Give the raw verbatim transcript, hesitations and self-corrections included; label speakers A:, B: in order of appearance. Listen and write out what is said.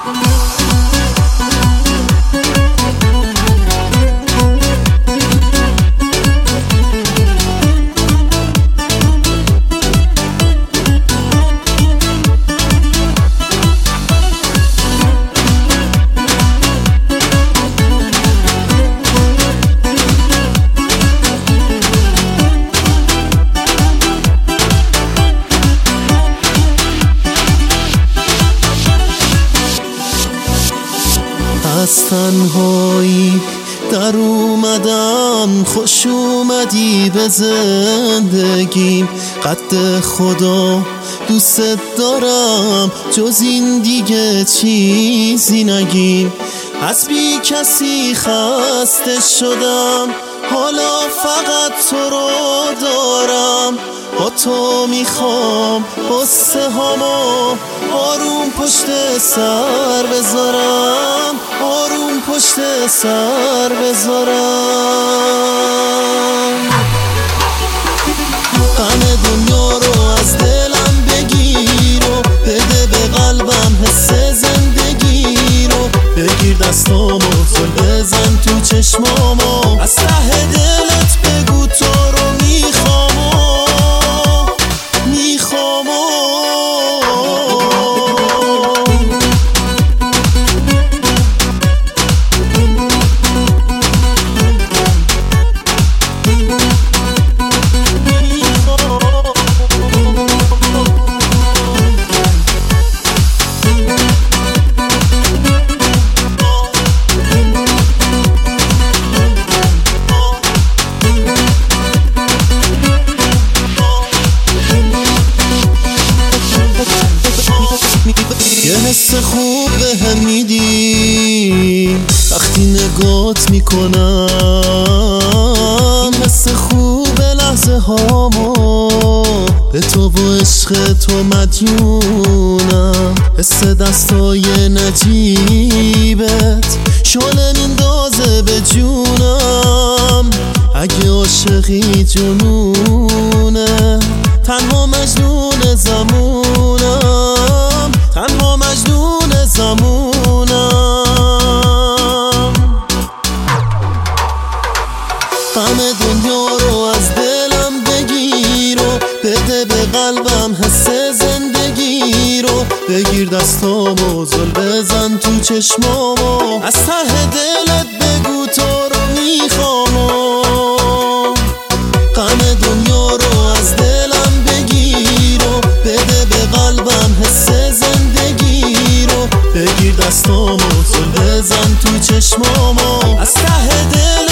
A: از تنهایی در اومدم، خوش اومدی به زندگیم. قد خدا دوست دارم، جز این دیگه چیزی نگیم. از بی کسی خسته شدم، حالا فقط تو رو دارم. با تو میخوام قصه هامو آروم پشت سر بذارم، آروم پشت سر بذارم. غم دنیا رو از دلم بگیر و بده به قلبم حس زندگی رو. بگیر دستامو زل بزن تو چشمامو، از ته دلت بگو تو رو میخوام و میخوام و یه حس خوب بهم میدی وقتی نگات میکنم. حس خوب لحظه هامو به تو و عشق تو مدیونم. حس دستای نجیبت شعله میندازه به جونم. اگه عاشقی جنونه، تنها مجنون زمونم، تنها مجنون زمونم. غم دنیا رو از دلم بگیر و بده به قلبم حس زندگی رو. بگیر دستامو زل بزن تو چشمامو، از ته دلت بگو تو رو میخوام و غم دنیا رو از دلم بگیر و بده به قلبم حس زندگی رو. بگیر دستامو زل بزن تو چشمامو، از ته دل